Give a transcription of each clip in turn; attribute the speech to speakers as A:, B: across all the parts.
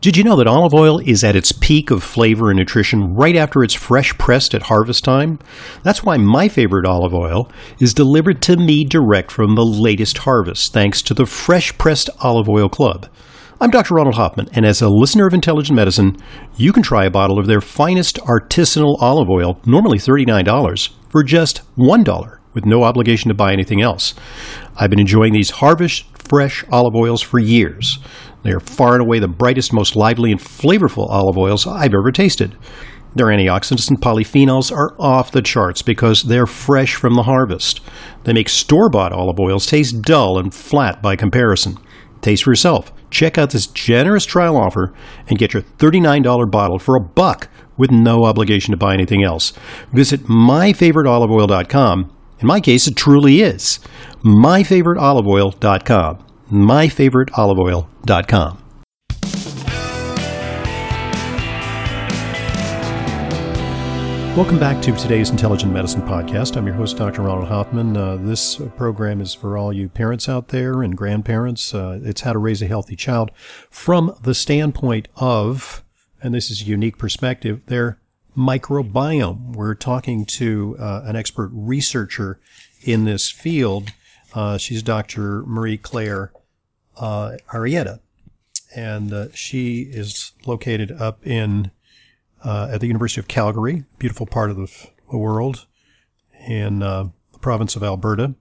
A: Did you know that olive oil is at its peak of flavor and nutrition right after it's fresh pressed at harvest time? That's why my favorite olive oil is delivered to me direct from the latest harvest, thanks to the Fresh Pressed Olive Oil Club. I'm Dr. Ronald Hoffman, and as a listener of Intelligent Medicine, you can try a bottle of their finest artisanal olive oil, normally $39, for just $1, with no obligation to buy anything else. I've been enjoying these Harvest Fresh olive oils for years. They are far and away the brightest, most lively, and flavorful olive oils I've ever tasted. Their antioxidants and polyphenols are off the charts because they're fresh from the harvest. They make store-bought olive oils taste dull and flat by comparison. Taste for yourself. Check out this generous trial offer and get your $39 bottle for $1 with no obligation to buy anything else. Visit myfavoriteoliveoil.com. In my case, it truly is. myfavoriteoliveoil.com. myfavoriteoliveoil.com. Welcome back to today's Intelligent Medicine Podcast. I'm your host, Dr. Ronald Hoffman. This program is for all you parents out there and grandparents. It's how to raise a healthy child from the standpoint of, and this is a unique perspective, their microbiome. We're talking to an expert researcher in this field. She's Dr. Marie-Claire Arrieta, and she is located up in at the University of Calgary, beautiful part of the world, in the province of Alberta.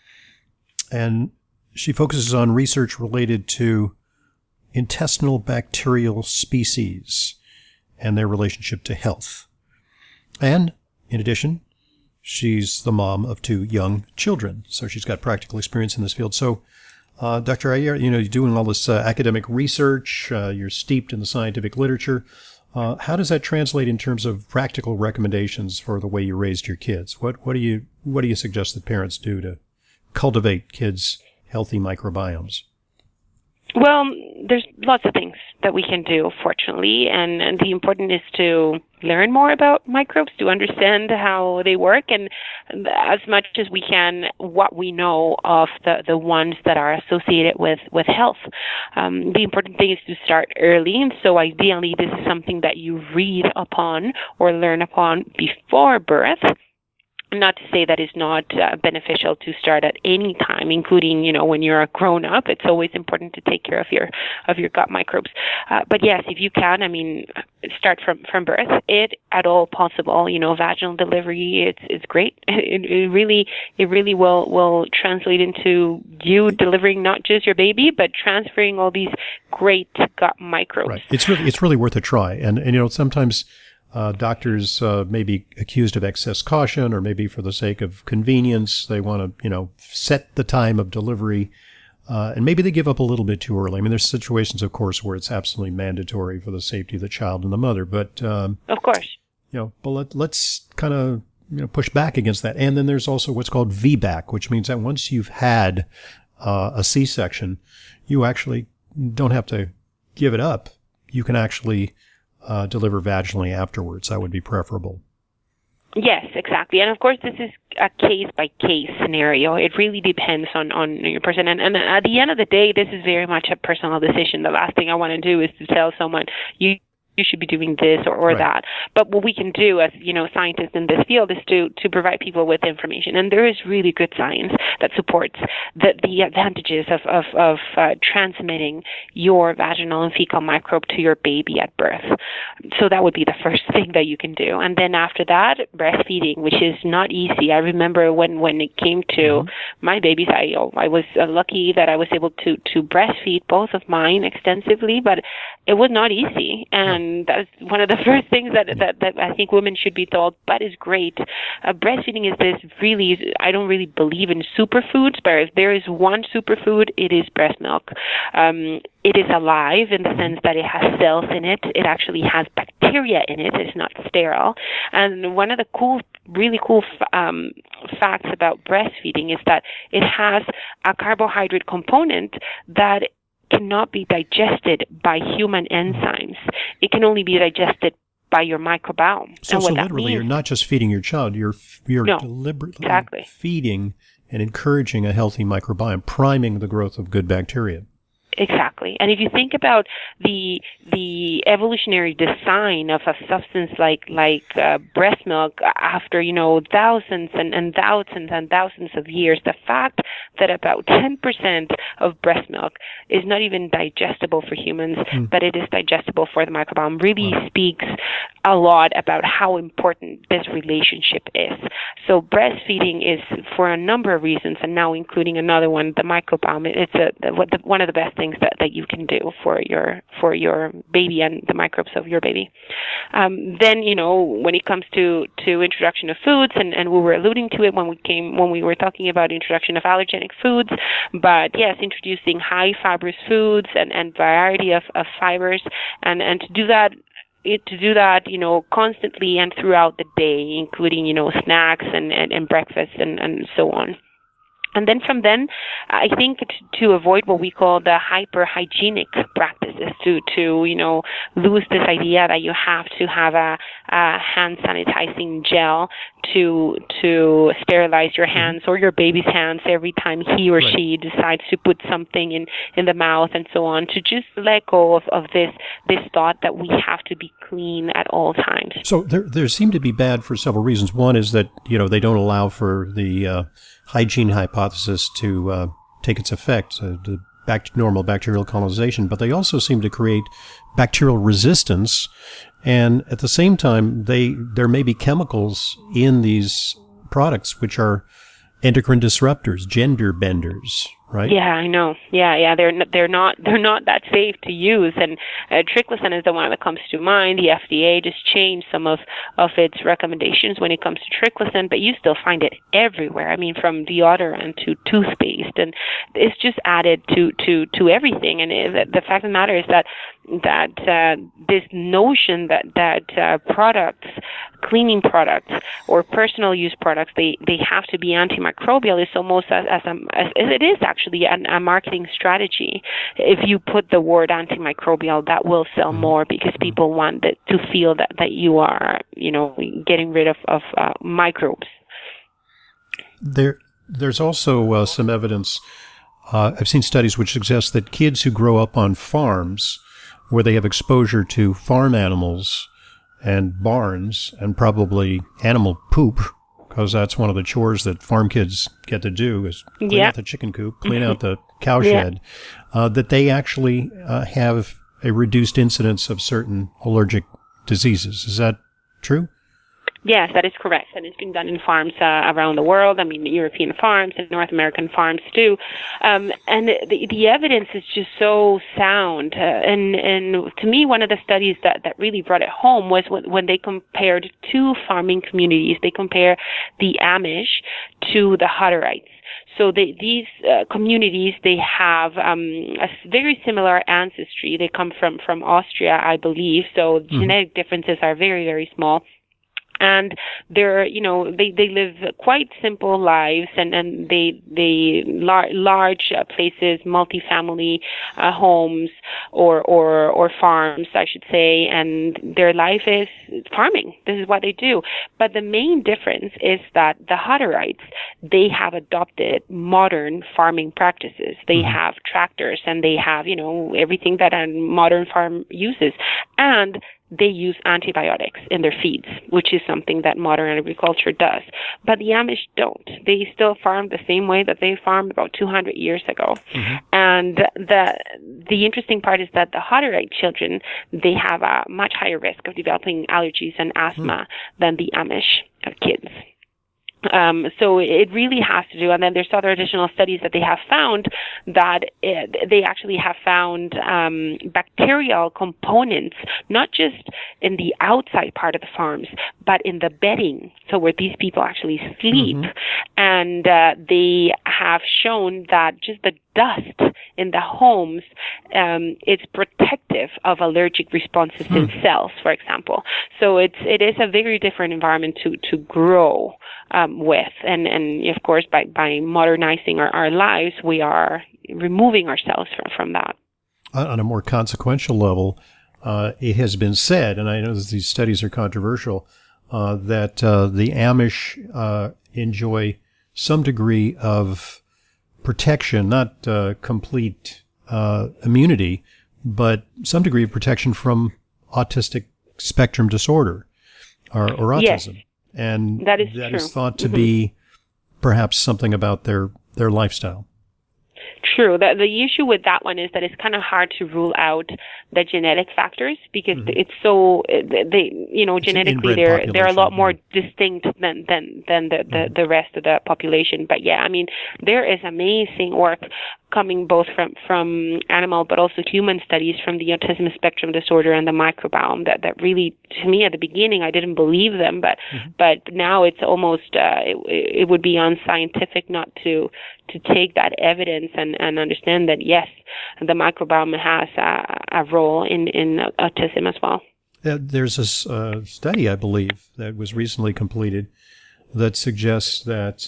A: And she focuses on research related to intestinal bacterial species and their relationship to health. And, in addition, she's the mom of 2 young children, so she's got practical experience in this field. So, Dr. Ayer, you're doing all this academic research, you're steeped in the scientific literature. How does that translate in terms of practical recommendations for the way you raised your kids? What do you suggest that parents do to cultivate kids' healthy microbiomes?
B: Well, there's lots of things that we can do, fortunately, and the important is to learn more about microbes, to understand how they work, and as much as we can, what we know of the ones that are associated with health. The important thing is to start early, and so ideally this is something that you read upon or learn upon before birth. Not to say that it's not beneficial to start at any time, including, when you're a grown-up. It's always important to take care of your gut microbes. But yes, if you can, start from birth, if at all possible. Vaginal delivery, it's great. It really will translate into you delivering not just your baby, but transferring all these great gut microbes.
A: Right. It's really worth a try. And sometimes doctors may be accused of excess caution, or maybe for the sake of convenience, they want to, set the time of delivery, and maybe they give up a little bit too early. There's situations, of course, where it's absolutely mandatory for the safety of the child and the mother. But
B: of course,
A: but let's kind of push back against that. And then there's also what's called VBAC, which means that once you've had a C-section, you actually don't have to give it up. You can actually deliver vaginally afterwards. That would be preferable.
B: Yes, exactly. And of course, this is a case-by-case scenario. It really depends on your person. And at the end of the day, this is very much a personal decision. The last thing I want to do is to tell someone, you should be doing this or right. that. But what we can do as, scientists in this field is to provide people with information. And there is really good science that supports the advantages of transmitting your vaginal and fecal microbe to your baby at birth. So that would be the first thing that you can do. And then after that, breastfeeding, which is not easy. I remember when it came to my babies, I was lucky that I was able to breastfeed both of mine extensively, but it was not easy. And that's one of the first things that I think women should be told, but is great. Breastfeeding is this really, I don't really believe in superfoods, but if there is one superfood, it is breast milk. It is alive in the sense that it has cells in it. It actually has bacteria in it. It's not sterile. And one of the really cool facts about breastfeeding is that it has a carbohydrate component that cannot be digested by human enzymes. It can only be digested by your microbiome.
A: So literally, you're not just feeding your child, you're deliberately
B: exactly.
A: feeding and encouraging a healthy microbiome, priming the growth of good bacteria.
B: Exactly. And if you think about the evolutionary design of a substance like breast milk, after thousands and thousands and thousands of years, the fact that about 10% of breast milk is not even digestible for humans, but it is digestible for the microbiome, really speaks a lot about how important this relationship is. So breastfeeding is, for a number of reasons, and now including another one, the microbiome. It's one of the best things that you can do for your baby and the microbes of your baby. Then when it comes to introduction of foods, and we were alluding to it when we were talking about introduction of allergenic foods, but yes, introducing high fibrous foods and variety of fibers, and to do that, constantly and throughout the day, including, snacks and breakfast and so on. And then from then, I think to avoid what we call the hyper-hygienic practices, to lose this idea that you have to have a hand sanitizing gel to sterilize your hands or your baby's hands every time he or she decides to put something in the mouth and so on, to just let go of this thought that we have to be clean at all times.
A: So there seem to be bad for several reasons. One is that, they don't allow for the hygiene hypothesis to take its effect, the normal bacterial colonization, but they also seem to create bacterial resistance. And at the same time, there may be chemicals in these products which are endocrine disruptors, gender benders, right?
B: Yeah, I know. Yeah. They're not that safe to use. And triclosan is the one that comes to mind. The FDA just changed some of its recommendations when it comes to triclosan, but you still find it everywhere. I mean, from deodorant to toothpaste, and it's just added to everything. And the fact of the matter is that this notion that products, cleaning products or personal use products, they have to be antimicrobial is almost as it is actually a marketing strategy. If you put the word antimicrobial, that will sell more because people want to feel that you are getting rid of microbes.
A: There's also some evidence. I've seen studies which suggest that kids who grow up on farms where they have exposure to farm animals and barns and probably animal poop, because that's one of the chores that farm kids get to do, is clean out the chicken coop, clean out the cow shed, that they actually have a reduced incidence of certain allergic diseases. Is that true?
B: Yes, that is correct. And it's been done in farms around the world. I mean, European farms and North American farms too. And the evidence is just so sound. And to me, one of the studies that really brought it home was when they compared two farming communities. They compare the Amish to the Hutterites. So these communities, they have a very similar ancestry. They come from Austria, I believe. So genetic differences are very, very small. And they live quite simple lives, and they large places, multifamily homes or farms, I should say, and their life is farming. This is what they do. But the main difference is that the Hutterites, they have adopted modern farming practices. They have tractors, and they have everything that a modern farm uses, and they use antibiotics in their feeds, which is something that modern agriculture does. But the Amish don't. They still farm the same way that they farmed about 200 years ago. And the interesting part is that the Hutterite children, they have a much higher risk of developing allergies and asthma than the Amish kids. So it really has to do, and then there's other additional studies that they have found that they actually have found bacterial components, not just in the outside part of the farms, but in the bedding, so where these people actually sleep. And they have shown that just the dust in the homes, it's protective of allergic responses in cells, for example. So it is a very different environment to grow with, and of course by modernizing our lives, we are removing ourselves from that.
A: On a more consequential level, it has been said, and I know that these studies are controversial, that the Amish enjoy some degree of protection, not complete immunity, but some degree of protection from autistic spectrum disorder or autism.
B: Yes,
A: And
B: that is
A: that
B: true.
A: is thought to be perhaps something about their lifestyle.
B: True. The issue with that one is that it's kind of hard to rule out the genetic factors because it's so genetically they're a lot more distinct than the rest of the population. But yeah, I mean, there is amazing work coming both from animal but also human studies from the autism spectrum disorder and the microbiome that really, to me at the beginning, I didn't believe them, but now it's almost it would be unscientific not to take that evidence and understand that yes, the microbiome has a role in autism as well.
A: There's this study, I believe, that was recently completed that suggests that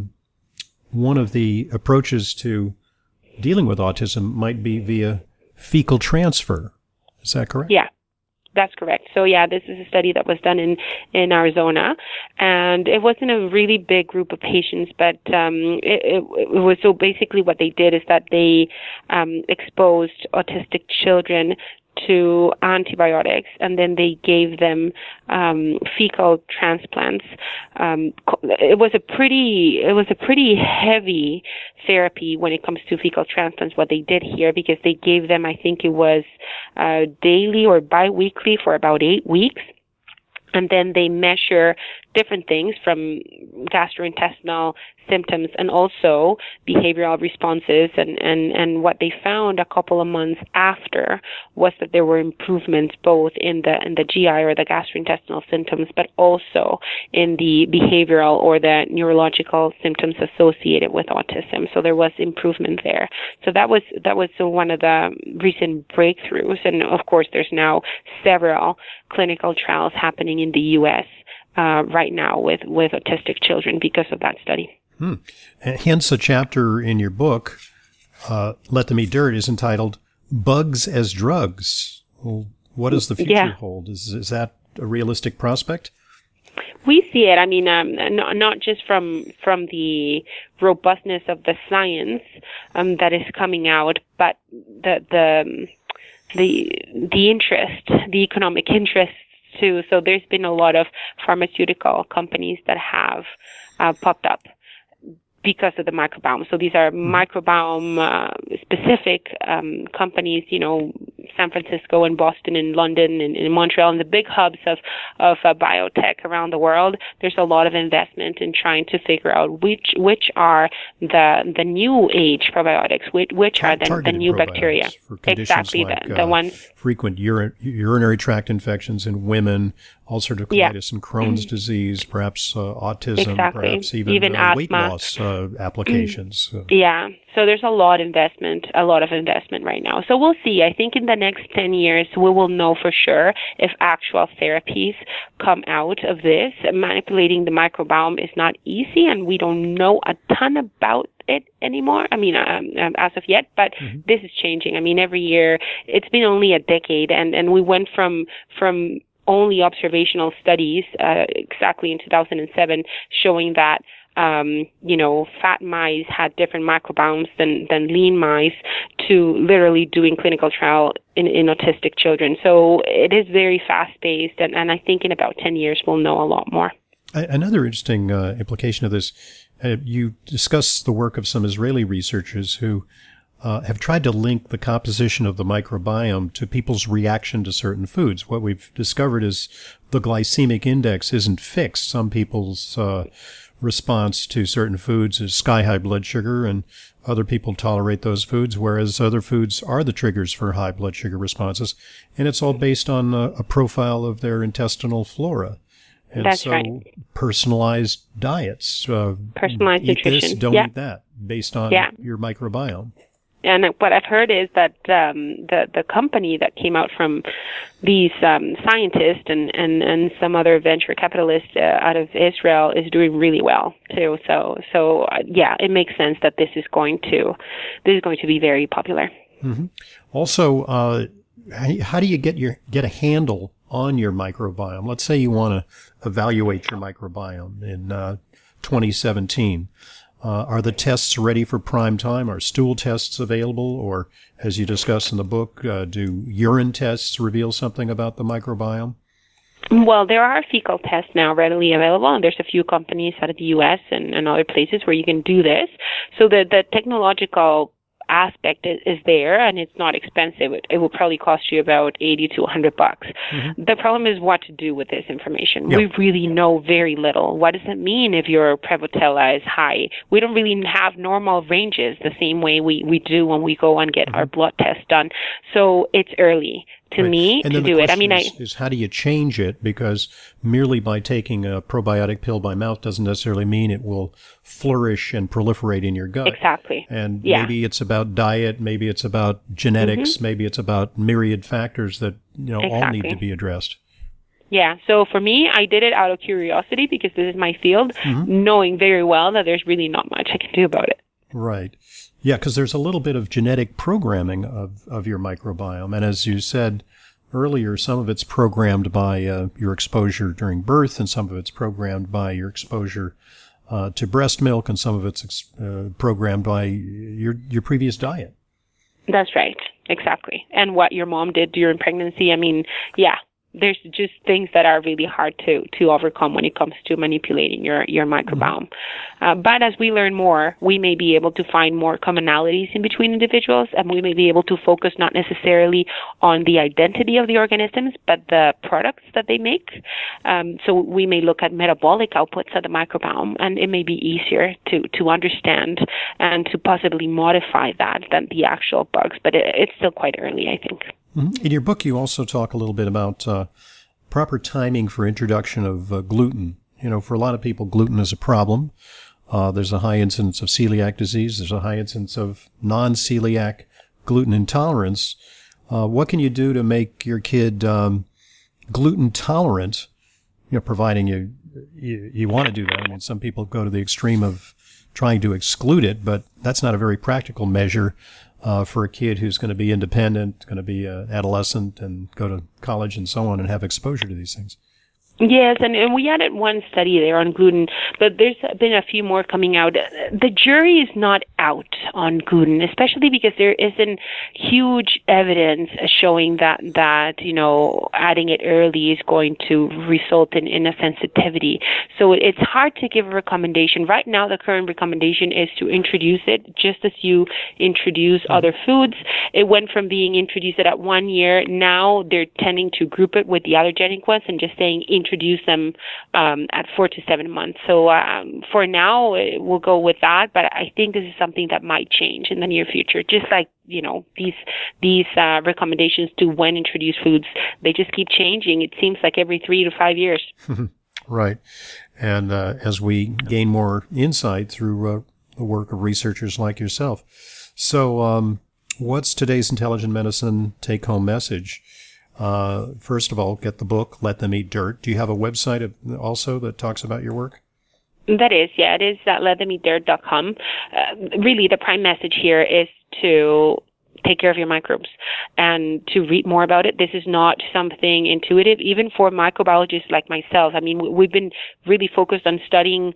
A: one of the approaches to dealing with autism might be via fecal transfer. Is that correct?
B: Yeah. That's correct. So yeah, this is a study that was done in Arizona, and it wasn't a really big group of patients, but it was, so basically what they did is that they exposed autistic children to antibiotics, and then they gave them fecal transplants. It was a pretty heavy therapy when it comes to fecal transplants. What they did here, because they gave them, I think it was daily or biweekly for about 8 weeks. And then they measure different things from gastrointestinal symptoms and also behavioral responses. And what they found a couple of months after was that there were improvements both in the GI or the gastrointestinal symptoms, but also in the behavioral or the neurological symptoms associated with autism. So there was improvement there. So that was one of the recent breakthroughs. And of course, there's now several clinical trials happening in the U.S. Right now with autistic children because of that study.
A: Hence, a chapter in your book, Let Them Eat Dirt, is entitled Bugs as Drugs. Well, what does the future hold? Is that a realistic prospect?
B: We see it. I mean, not just from the robustness of the science that is coming out, but the interest, the economic interest too. So there's been a lot of pharmaceutical companies that have popped up because of the microbiome. So these are microbiome specific companies, San Francisco and Boston and London and Montreal and the big hubs of biotech around the world. There's a lot of investment in trying to figure out which are the new age probiotics, which are the new bacteria. Exactly, like, the ones.
A: Frequent urinary tract infections in women, ulcerative colitis and Crohn's disease, perhaps autism, perhaps even weight loss applications.
B: Yeah. So there's a lot of investment right now. So we'll see. I think in the next 10 years, we will know for sure if actual therapies come out of this. Manipulating the microbiome is not easy, and we don't know a ton about it anymore. I mean, as of yet, but this is changing. I mean, every year, it's been only a decade, and we went from only observational studies, exactly in 2007, showing that fat mice had different microbiomes than lean mice, to literally doing clinical trial in autistic children. So it is very fast-paced, and I think in about 10 years we'll know a lot more.
A: Another interesting implication of this, you discuss the work of some Israeli researchers who have tried to link the composition of the microbiome to people's reaction to certain foods. What we've discovered is the glycemic index isn't fixed. Some people's response to certain foods is sky-high blood sugar, and other people tolerate those foods, whereas other foods are the triggers for high blood sugar responses. And it's all based on a profile of their intestinal flora. And
B: That's
A: so
B: right.
A: Personalized diets.
B: Personalized
A: eat
B: nutrition.
A: This, don't eat that, based on your microbiome.
B: And what I've heard is that the company that came out from these scientists and some other venture capitalists out of Israel is doing really well too. So it makes sense that this is going to be very popular.
A: Mm-hmm. Also, how do you get a handle on your microbiome? Let's say you want to evaluate your microbiome in 2017. Are the tests ready for prime time? Are stool tests available? Or, as you discuss in the book, do urine tests reveal something about the microbiome?
B: Well, there are fecal tests now readily available, and there's a few companies out of the U.S. and other places where you can do this. So the technological aspect is there, and it's not expensive. It will probably cost you about $80 to $100. Mm-hmm. The problem is what to do with this information. Yep. We really know very little. What does it mean if your Prevotella is high? We don't really have normal ranges the same way we do when we go and get our blood test done. So it's early to me to do it. I mean,
A: is how do you change it? Because merely by taking a probiotic pill by mouth doesn't necessarily mean it will flourish and proliferate in your gut.
B: Exactly.
A: And maybe it's about diet, maybe it's about genetics, maybe it's about myriad factors that all need to be addressed.
B: Yeah. So for me, I did it out of curiosity because this is my field, knowing very well that there's really not much I can do about it.
A: Right. Yeah, because there's a little bit of genetic programming of your microbiome. And as you said earlier, some of it's programmed by your exposure during birth, and some of it's programmed by your exposure to breast milk, and some of it's programmed by your previous diet.
B: That's right. Exactly. And what your mom did during pregnancy. I mean, yeah. There's just things that are really hard to overcome when it comes to manipulating your microbiome. But as we learn more, we may be able to find more commonalities in between individuals, and we may be able to focus not necessarily on the identity of the organisms, but the products that they make. So we may look at metabolic outputs of the microbiome, and it may be easier to understand and to possibly modify that than the actual bugs. But it's still quite early, I think.
A: In your book, you also talk a little bit about proper timing for introduction of gluten. For a lot of people, gluten is a problem. There's a high incidence of celiac disease. There's a high incidence of non-celiac gluten intolerance. What can you do to make your kid gluten tolerant, providing you want to do that? I mean, some people go to the extreme of trying to exclude it, but that's not a very practical measure for a kid who's going to be independent, going to be an adolescent and go to college and so on and have exposure to these things.
B: Yes, and we added one study there on gluten, but there's been a few more coming out. The jury is not out on gluten, especially because there isn't huge evidence showing that adding it early is going to result in a sensitivity. So it's hard to give a recommendation. Right now, the current recommendation is to introduce it just as you introduce other foods. It went from being introduced at 1 year. Now they're tending to group it with the allergenic ones and just saying introduce them at 4 to 7 months. So for now, we'll go with that. But I think this is something that might change in the near future. Just like these recommendations to when introduce foods, they just keep changing. It seems like every 3 to 5 years.
A: Right. And as we gain more insight through the work of researchers like yourself. So what's today's Intelligent Medicine take-home message? First of all, get the book, Let Them Eat Dirt. Do you have a website also that talks about your work?
B: That is, yeah. It is letthemeatdirt.com. Really, the prime message here is to take care of your microbes and to read more about it. This is not something intuitive, even for microbiologists like myself. I mean, we've been really focused on studying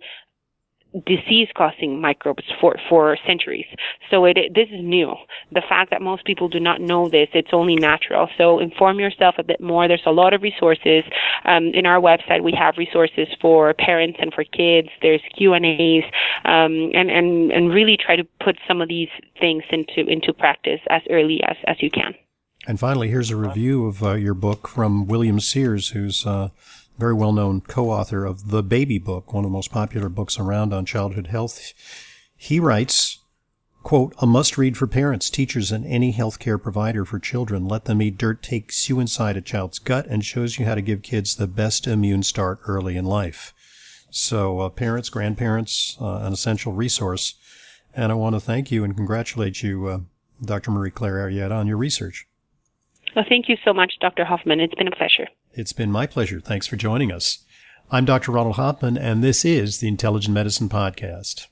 B: disease-causing microbes for centuries. So this is new. The fact that most people do not know this, it's only natural. So inform yourself a bit more. There's a lot of resources. In our website, we have resources for parents and for kids. There's Q&As, and really try to put some of these things into practice as early as you can.
A: And finally, here's a review of your book from William Sears, who's very well-known co-author of The Baby Book, one of the most popular books around on childhood health. He writes, quote, "A must-read for parents, teachers, and any healthcare provider for children. Let Them Eat Dirt takes you inside a child's gut and shows you how to give kids the best immune start early in life." So parents, grandparents, an essential resource. And I want to thank you and congratulate you, Dr. Marie-Claire Arrieta, on your research.
B: Well, thank you so much, Dr. Hoffman. It's been a pleasure.
A: It's been my pleasure. Thanks for joining us. I'm Dr. Ronald Hoffman, and this is the Intelligent Medicine Podcast.